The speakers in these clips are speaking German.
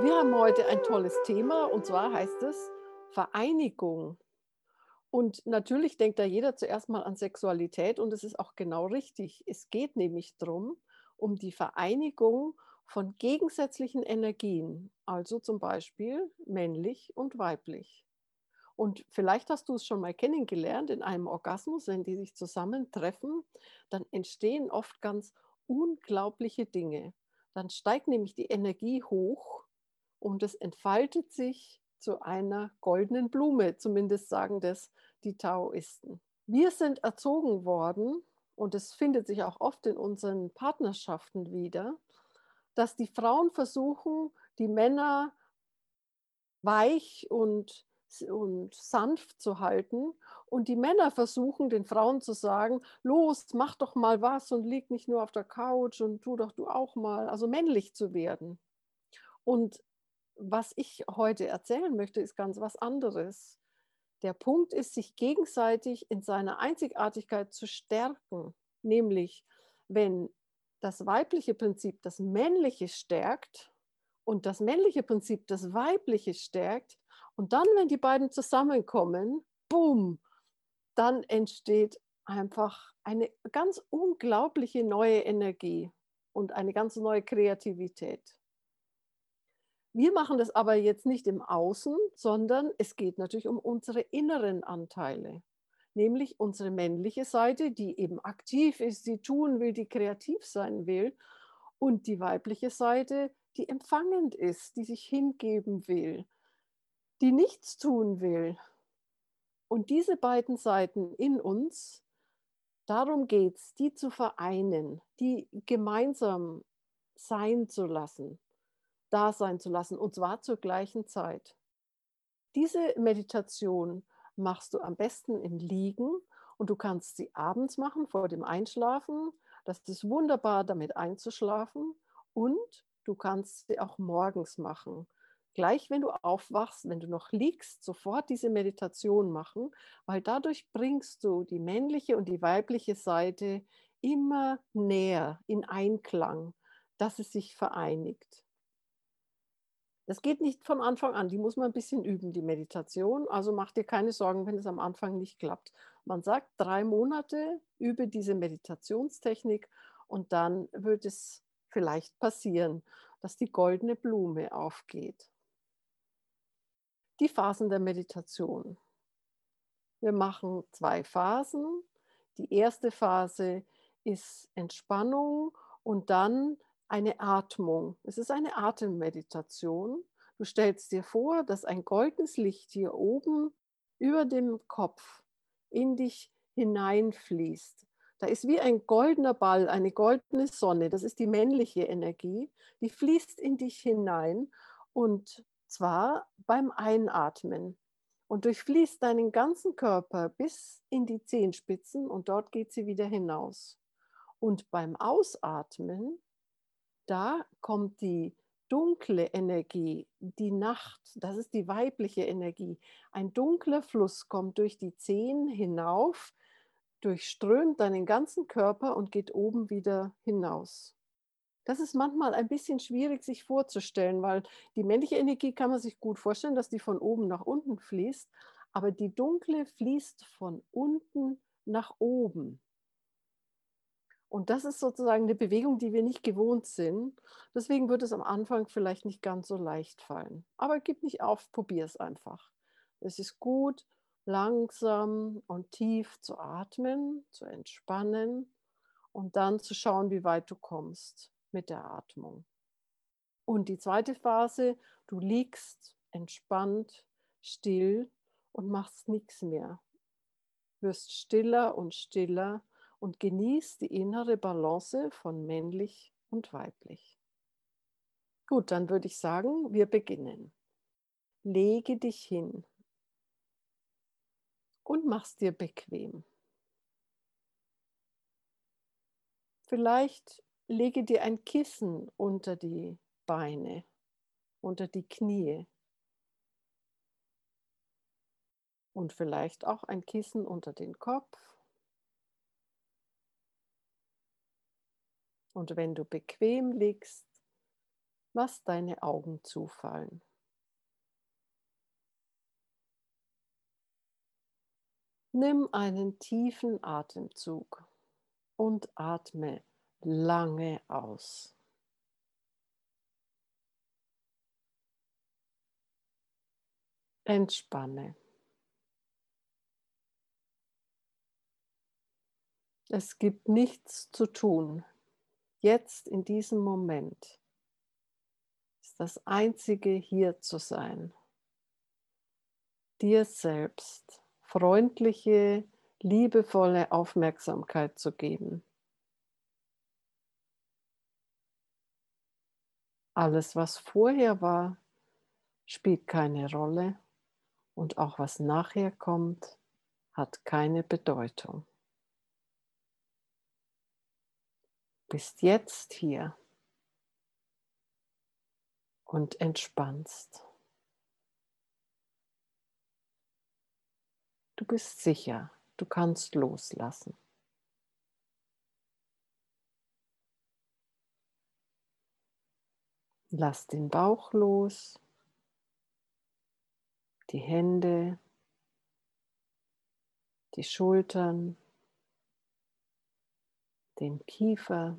Wir haben heute ein tolles Thema und zwar heißt es Vereinigung. Und natürlich denkt da jeder zuerst mal an Sexualität und es ist auch genau richtig. Es geht nämlich darum, um die Vereinigung von gegensätzlichen Energien, also zum Beispiel männlich und weiblich. Und vielleicht hast du es schon mal kennengelernt in einem Orgasmus, wenn die sich zusammentreffen, dann entstehen oft ganz unglaubliche Dinge. Dann steigt nämlich die Energie hoch und es entfaltet sich zu einer goldenen Blume, zumindest sagen das die Taoisten. Wir sind erzogen worden, und es findet sich auch oft in unseren Partnerschaften wieder, dass die Frauen versuchen, die Männer weich und sanft zu halten. Und die Männer versuchen, den Frauen zu sagen: „Los, mach doch mal was und lieg nicht nur auf der Couch und tu doch du auch mal“, also männlich zu werden. Und was ich heute erzählen möchte, ist ganz was anderes. Der Punkt ist, sich gegenseitig in seiner Einzigartigkeit zu stärken. Nämlich, wenn das weibliche Prinzip das Männliche stärkt und das männliche Prinzip das Weibliche stärkt und dann, wenn die beiden zusammenkommen, boom, dann entsteht einfach eine ganz unglaubliche neue Energie und eine ganz neue Kreativität. Wir machen das aber jetzt nicht im Außen, sondern es geht natürlich um unsere inneren Anteile, nämlich unsere männliche Seite, die eben aktiv ist, die tun will, die kreativ sein will, und die weibliche Seite, die empfangend ist, die sich hingeben will, die nichts tun will. Und diese beiden Seiten in uns, darum geht es, die zu vereinen, die gemeinsam sein zu lassen, da sein zu lassen, und zwar zur gleichen Zeit. Diese Meditation machst du am besten im Liegen und du kannst sie abends machen vor dem Einschlafen. Das ist wunderbar, damit einzuschlafen, und du kannst sie auch morgens machen. Gleich wenn du aufwachst, wenn du noch liegst, sofort diese Meditation machen, weil dadurch bringst du die männliche und die weibliche Seite immer näher in Einklang, dass es sich vereinigt. Das geht nicht von Anfang an, die muss man ein bisschen üben, die Meditation. Also mach dir keine Sorgen, wenn es am Anfang nicht klappt. Man sagt, 3 Monate übe diese Meditationstechnik und dann wird es vielleicht passieren, dass die goldene Blume aufgeht. Die Phasen der Meditation. Wir machen 2 Phasen. Die erste Phase ist Entspannung und dann eine Atmung. Es ist eine Atemmeditation. Du stellst dir vor, dass ein goldenes Licht hier oben über dem Kopf in dich hineinfließt. Da ist wie ein goldener Ball, eine goldene Sonne. Das ist die männliche Energie. Die fließt in dich hinein, und zwar beim Einatmen, und durchfließt deinen ganzen Körper bis in die Zehenspitzen und dort geht sie wieder hinaus. Und beim Ausatmen, da kommt die dunkle Energie, die Nacht, das ist die weibliche Energie. Ein dunkler Fluss kommt durch die Zehen hinauf, durchströmt deinen ganzen Körper und geht oben wieder hinaus. Das ist manchmal ein bisschen schwierig sich vorzustellen, weil die männliche Energie kann man sich gut vorstellen, dass die von oben nach unten fließt, aber die dunkle fließt von unten nach oben. Und das ist sozusagen eine Bewegung, die wir nicht gewohnt sind. Deswegen wird es am Anfang vielleicht nicht ganz so leicht fallen. Aber gib nicht auf, probier es einfach. Es ist gut, langsam und tief zu atmen, zu entspannen und dann zu schauen, wie weit du kommst mit der Atmung. Und die zweite Phase, du liegst entspannt, still und machst nichts mehr. Wirst stiller und genießt die innere Balance von männlich und weiblich. Gut, dann würde ich sagen, wir beginnen. Lege dich hin und mach's dir bequem. Vielleicht lege dir ein Kissen unter die Beine, unter die Knie, und vielleicht auch ein Kissen unter den Kopf. Und wenn du bequem liegst, Lass deine Augen zufallen. Nimm einen tiefen Atemzug und atme lange aus. Entspanne. Es gibt nichts zu tun. Jetzt in diesem Moment ist das Einzige, hier zu sein, dir selbst freundliche, liebevolle Aufmerksamkeit zu geben. Alles, was vorher war, spielt keine Rolle und auch was nachher kommt, hat keine Bedeutung. Bist jetzt hier und entspannst. Du bist sicher, du kannst loslassen. Lass den Bauch los, die Hände, die Schultern, den Kiefer,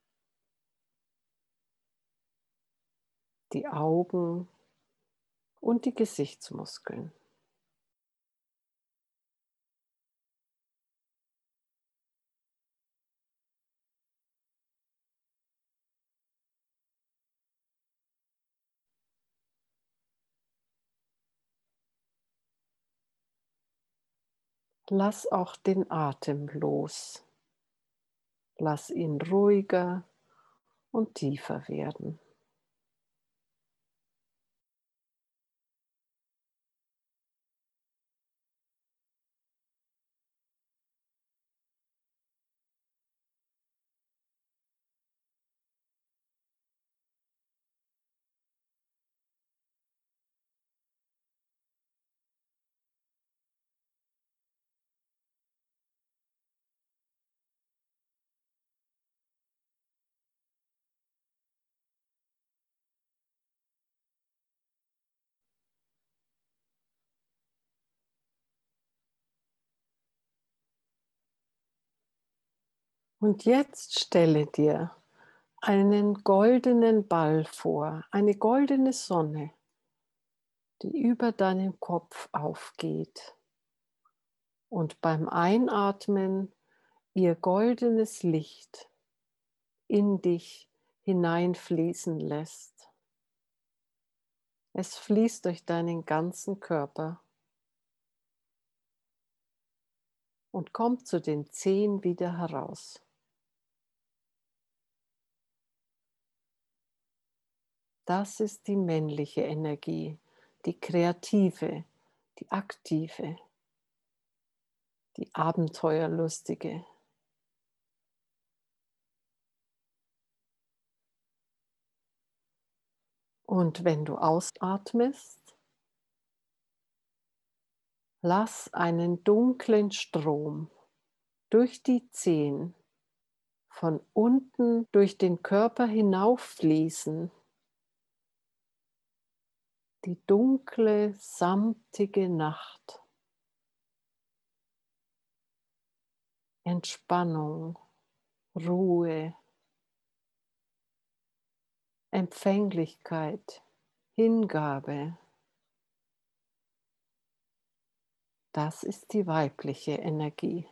die Augen und die Gesichtsmuskeln. Lass auch den Atem los. Lass ihn ruhiger und tiefer werden. Und jetzt stelle dir einen goldenen Ball vor, eine goldene Sonne, die über deinem Kopf aufgeht und beim Einatmen ihr goldenes Licht in dich hineinfließen lässt. Es fließt durch deinen ganzen Körper und kommt zu den Zehen wieder heraus. Das ist die männliche Energie, die kreative, die aktive, die abenteuerlustige. Und wenn du ausatmest, lass einen dunklen Strom durch die Zehen von unten durch den Körper hinauffließen. Die dunkle, samtige Nacht. Entspannung, Ruhe, Empfänglichkeit, Hingabe. Das ist die weibliche Energie.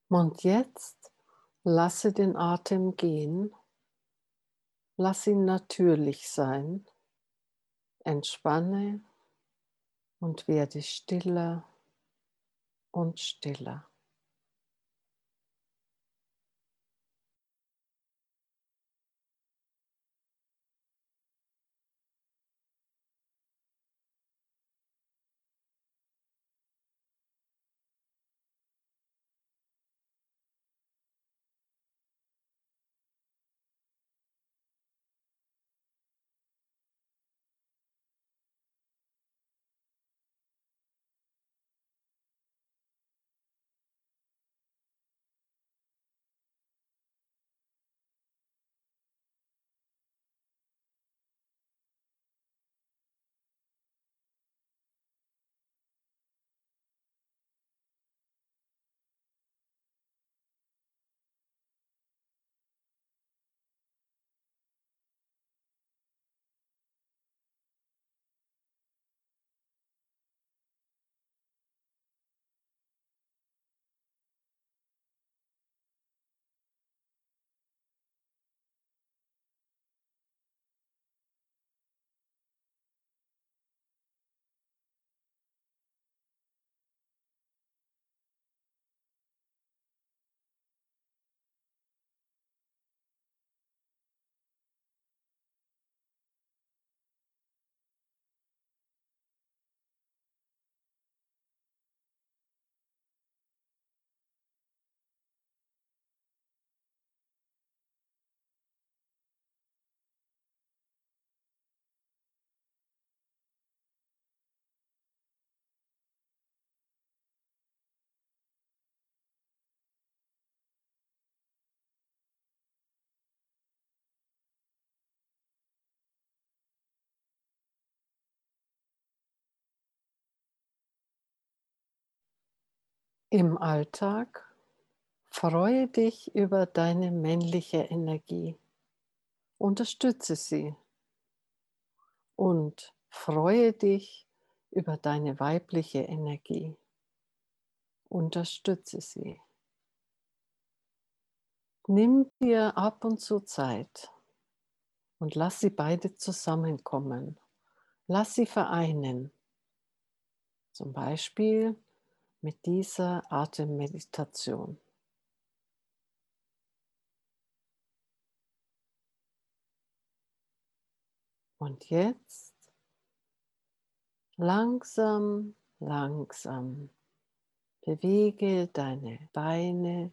Und jetzt lasse den Atem gehen, lass ihn natürlich sein, entspanne und werde stiller und stiller. Im Alltag freue dich über deine männliche Energie, unterstütze sie und freue dich über deine weibliche Energie, unterstütze sie. Nimm dir ab und zu Zeit und lass sie beide zusammenkommen. Lass sie vereinen, zum Beispiel mit dieser Atemmeditation. Und jetzt langsam, langsam bewege deine Beine,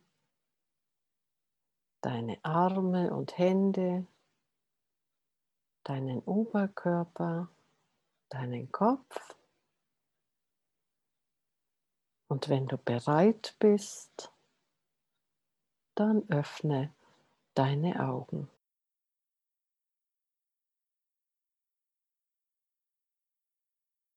deine Arme und Hände, deinen Oberkörper, deinen Kopf. Und wenn du bereit bist, dann öffne deine Augen.